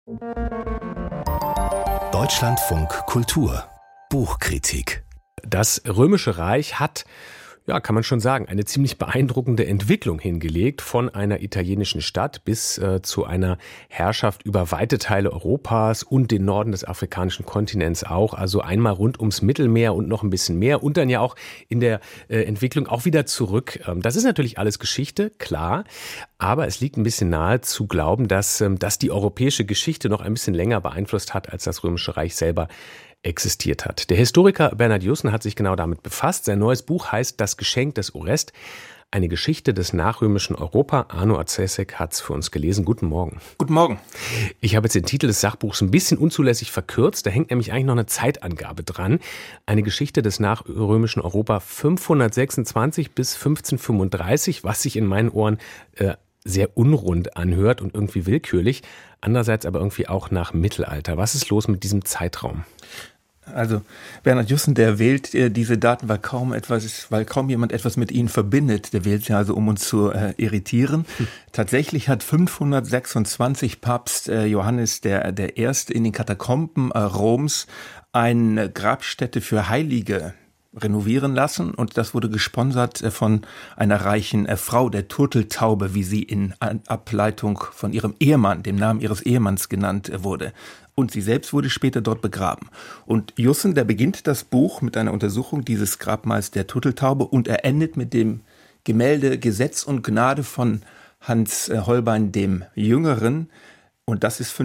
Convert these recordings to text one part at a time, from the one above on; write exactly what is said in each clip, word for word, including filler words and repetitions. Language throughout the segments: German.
Deutschlandfunk Kultur Buchkritik. Das Römische Reich hat, ja, kann man schon sagen, eine ziemlich beeindruckende Entwicklung hingelegt, von einer italienischen Stadt bis äh, zu einer Herrschaft über weite Teile Europas und den Norden des afrikanischen Kontinents auch. Also einmal rund ums Mittelmeer und noch ein bisschen mehr und dann ja auch in der äh, Entwicklung auch wieder zurück. Ähm, das ist natürlich alles Geschichte, klar, aber es liegt ein bisschen nahe zu glauben, dass, ähm, dass die europäische Geschichte noch ein bisschen länger beeinflusst hat, als das Römische Reich selber existiert hat. Der Historiker Bernhard Jussen hat sich genau damit befasst. Sein neues Buch heißt Das Geschenk des Orest, eine Geschichte des nachrömischen Europa. Arno Acesek hat es für uns gelesen. Guten Morgen. Guten Morgen. Ich habe jetzt den Titel des Sachbuchs ein bisschen unzulässig verkürzt. Da hängt nämlich eigentlich noch eine Zeitangabe dran. Eine Geschichte des nachrömischen Europa fünfhundertsechsundzwanzig bis fünfzehnhundertfünfunddreißig, was sich in meinen Ohren äh, sehr unrund anhört und irgendwie willkürlich. Andererseits aber irgendwie auch nach Mittelalter. Was ist los mit diesem Zeitraum? Also Bernhard Jussen, der wählt äh, diese Daten, weil kaum etwas, weil kaum jemand etwas mit ihnen verbindet. Der wählt sie also, um uns zu äh, irritieren. Hm. Tatsächlich hat fünfhundertsechsundzwanzig Papst äh, Johannes der der Erste in den Katakomben äh, Roms eine Grabstätte für Heilige renovieren lassen, und das wurde gesponsert von einer reichen Frau, der Turteltaube, wie sie in Ableitung von ihrem Ehemann, dem Namen ihres Ehemanns genannt wurde. Und sie selbst wurde später dort begraben. Und Jussen, der beginnt das Buch mit einer Untersuchung dieses Grabmals der Turteltaube, und er endet mit dem Gemälde Gesetz und Gnade von Hans Holbein dem Jüngeren, und das ist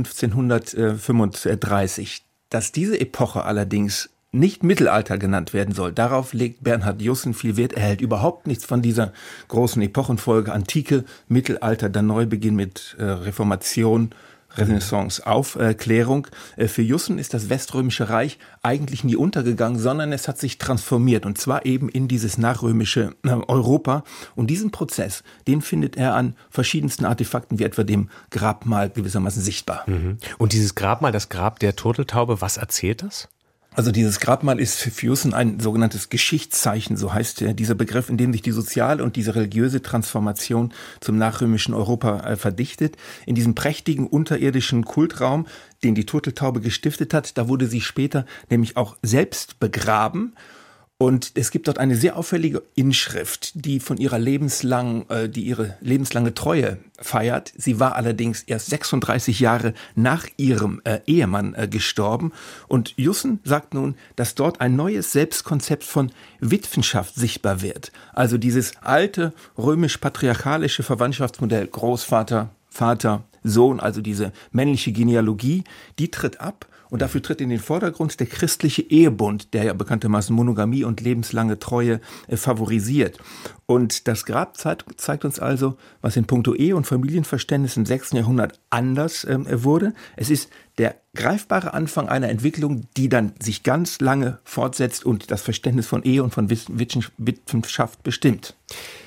fünfzehnhundertfünfunddreißig. Dass diese Epoche allerdings nicht Mittelalter genannt werden soll, darauf legt Bernhard Jussen viel Wert. Er hält überhaupt nichts von dieser großen Epochenfolge Antike, Mittelalter, dann Neubeginn mit äh, Reformation, Renaissance, Aufklärung. Äh, für Jussen ist das Weströmische Reich eigentlich nie untergegangen, sondern es hat sich transformiert, und zwar eben in dieses nachrömische äh, Europa. Und diesen Prozess, den findet er an verschiedensten Artefakten, wie etwa dem Grabmal, gewissermaßen sichtbar. Mhm. Und dieses Grabmal, das Grab der Turteltaube, was erzählt das? Also dieses Grabmal ist für Jussen ein sogenanntes Geschichtszeichen, so heißt äh, dieser Begriff, in dem sich die soziale und diese religiöse Transformation zum nachrömischen Europa äh, verdichtet. In diesem prächtigen unterirdischen Kultraum, den die Turteltaube gestiftet hat, da wurde sie später nämlich auch selbst begraben. Und es gibt dort eine sehr auffällige Inschrift, die von ihrer lebenslangen, äh, die ihre lebenslange Treue feiert. Sie war allerdings erst sechsunddreißig Jahre nach ihrem äh, Ehemann äh, gestorben. Und Jussen sagt nun, dass dort ein neues Selbstkonzept von Witwenschaft sichtbar wird. Also dieses alte römisch-patriarchalische Verwandtschaftsmodell Großvater, Vater, Sohn, also diese männliche Genealogie, die tritt ab. Und dafür tritt in den Vordergrund der christliche Ehebund, der ja bekanntermaßen Monogamie und lebenslange Treue äh, favorisiert. Und das Grab zeigt, zeigt uns also, was in puncto Ehe- und Familienverständnis im sechsten Jahrhundert anders äh, wurde. Es ist der greifbare Anfang einer Entwicklung, die dann sich ganz lange fortsetzt und das Verständnis von Ehe und von Witwenschaft bestimmt.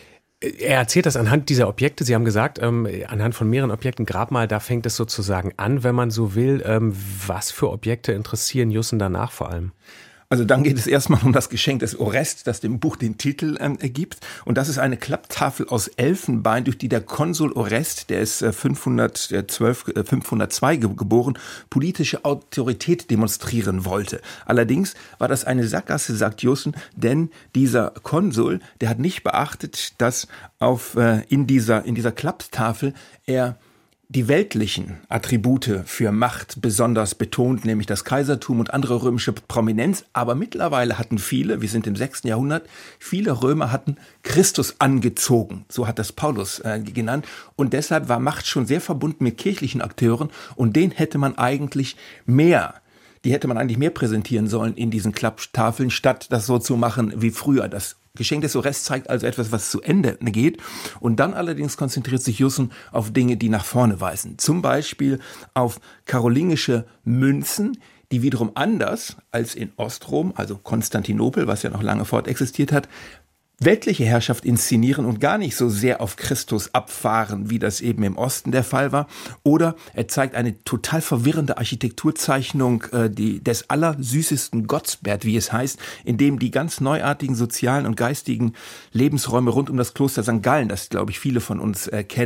Er erzählt das anhand dieser Objekte. Sie haben gesagt, ähm, anhand von mehreren Objekten, Grabmal, da fängt es sozusagen an, wenn man so will. Ähm, was für Objekte interessieren Jussen danach vor allem? Also dann geht es erstmal um das Geschenk des Orest, das dem Buch den Titel ähm, ergibt. Und das ist eine Klapptafel aus Elfenbein, durch die der Konsul Orest, der ist äh, fünfhundertzwölf, äh, fünfhundertzwei ge- geboren, politische Autorität demonstrieren wollte. Allerdings war das eine Sackgasse, sagt Jussen, denn dieser Konsul, der hat nicht beachtet, dass auf äh, in dieser in dieser Klapptafel er die weltlichen Attribute für Macht besonders betont, nämlich das Kaisertum und andere römische Prominenz. Aber mittlerweile hatten viele, wir sind im sechsten Jahrhundert, viele Römer hatten Christus angezogen. So hat das Paulus äh, genannt. Und deshalb war Macht schon sehr verbunden mit kirchlichen Akteuren. Und den hätte man eigentlich mehr Die hätte man eigentlich mehr präsentieren sollen in diesen Klapptafeln, statt das so zu machen wie früher. Das Geschenk des Orest zeigt also etwas, was zu Ende geht. Und dann allerdings konzentriert sich Jussen auf Dinge, die nach vorne weisen. Zum Beispiel auf karolingische Münzen, die wiederum anders als in Ostrom, also Konstantinopel, was ja noch lange fort existiert hat, weltliche Herrschaft inszenieren und gar nicht so sehr auf Christus abfahren, wie das eben im Osten der Fall war. Oder er zeigt eine total verwirrende Architekturzeichnung äh, die, des allersüßesten Gottsbert, wie es heißt, in dem die ganz neuartigen sozialen und geistigen Lebensräume rund um das Kloster Sankt Gallen, das glaube ich viele von uns äh, kennen,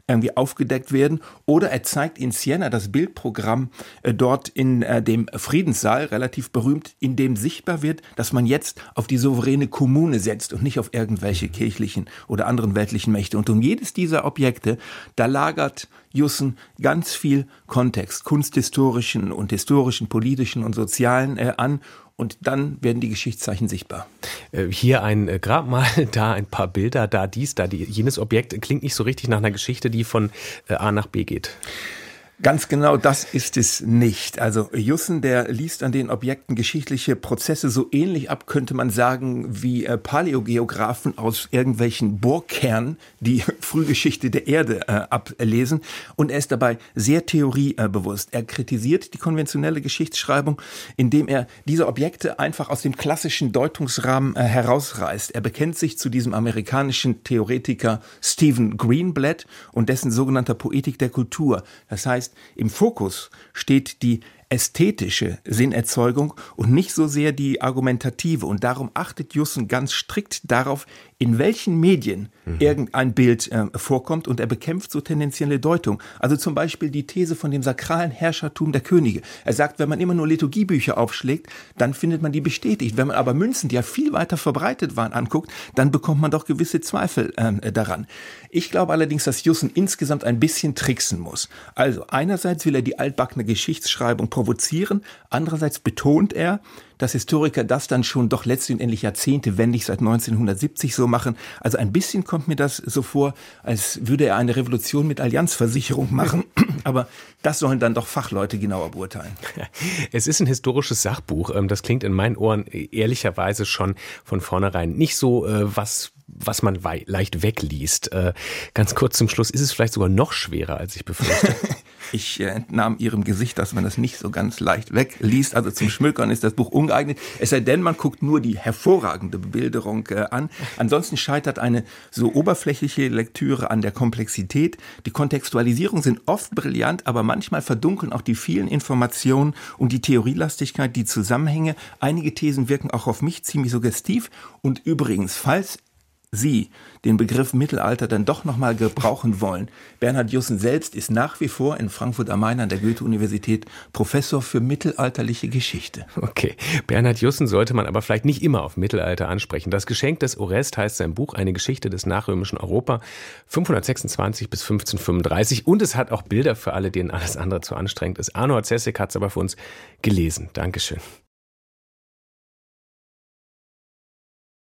irgendwie aufgedeckt werden. Oder er zeigt in Siena das Bildprogramm äh, dort in äh, dem Friedenssaal, relativ berühmt, in dem sichtbar wird, dass man jetzt auf die souveräne Kommune setzt und nicht auf irgendwelche kirchlichen oder anderen weltlichen Mächte. Und um jedes dieser Objekte, da lagert Jussen ganz viel Kontext, kunsthistorischen und historischen, politischen und sozialen äh, an. Und dann werden die Geschichtszeichen sichtbar. Hier ein Grabmal, da ein paar Bilder, da dies, da die, jenes Objekt. Klingt nicht so richtig nach einer Geschichte, die von A nach B geht. Ganz genau das ist es nicht. Also Jussen, der liest an den Objekten geschichtliche Prozesse so ähnlich ab, könnte man sagen, wie äh, Paläogeographen aus irgendwelchen Bohrkernen die Frühgeschichte der Erde äh, ablesen. Und er ist dabei sehr theoriebewusst. Er kritisiert die konventionelle Geschichtsschreibung, indem er diese Objekte einfach aus dem klassischen Deutungsrahmen äh, herausreißt. Er bekennt sich zu diesem amerikanischen Theoretiker Stephen Greenblatt und dessen sogenannter Poetik der Kultur. Das heißt, im Fokus steht die ästhetische Sinnerzeugung und nicht so sehr die argumentative. Und darum achtet Jussen ganz strikt darauf, in welchen Medien mhm. irgendein Bild äh, vorkommt, und er bekämpft so tendenzielle Deutung. Also zum Beispiel die These von dem sakralen Herrschertum der Könige. Er sagt, wenn man immer nur Liturgiebücher aufschlägt, dann findet man die bestätigt. Wenn man aber Münzen, die ja viel weiter verbreitet waren, anguckt, dann bekommt man doch gewisse Zweifel äh, daran. Ich glaube allerdings, dass Jussen insgesamt ein bisschen tricksen muss. Also einerseits will er die altbackene Geschichtsschreibung provozieren, andererseits betont er, dass Historiker das dann schon doch letztendlich Jahrzehnte, wenn nicht seit neunzehnhundertsiebzig so machen. Also ein bisschen kommt mir das so vor, als würde er eine Revolution mit Allianzversicherung machen. Aber das sollen dann doch Fachleute genauer beurteilen. Es ist ein historisches Sachbuch. Das klingt in meinen Ohren ehrlicherweise schon von vornherein nicht so, was was man wei- leicht wegliest. Äh, ganz kurz zum Schluss, ist es vielleicht sogar noch schwerer, als ich befürchte? Ich äh, entnahm Ihrem Gesicht, dass man das nicht so ganz leicht wegliest. Also zum Schmökern ist das Buch ungeeignet. Es sei denn, man guckt nur die hervorragende Bebilderung äh, an. Ansonsten scheitert eine so oberflächliche Lektüre an der Komplexität. Die Kontextualisierungen sind oft brillant, aber manchmal verdunkeln auch die vielen Informationen und die Theorielastigkeit, die Zusammenhänge. Einige Thesen wirken auch auf mich ziemlich suggestiv. Und übrigens, falls Sie den Begriff Mittelalter dann doch nochmal gebrauchen wollen. Bernhard Jussen selbst ist nach wie vor in Frankfurt am Main an der Goethe-Universität Professor für mittelalterliche Geschichte. Okay, Bernhard Jussen sollte man aber vielleicht nicht immer auf Mittelalter ansprechen. Das Geschenk des Orest heißt sein Buch, eine Geschichte des nachrömischen Europa, fünfhundertsechsundzwanzig bis fünfzehnhundertfünfunddreißig. Und es hat auch Bilder für alle, denen alles andere zu anstrengend ist. Arno Hatzesek hat es aber für uns gelesen. Dankeschön.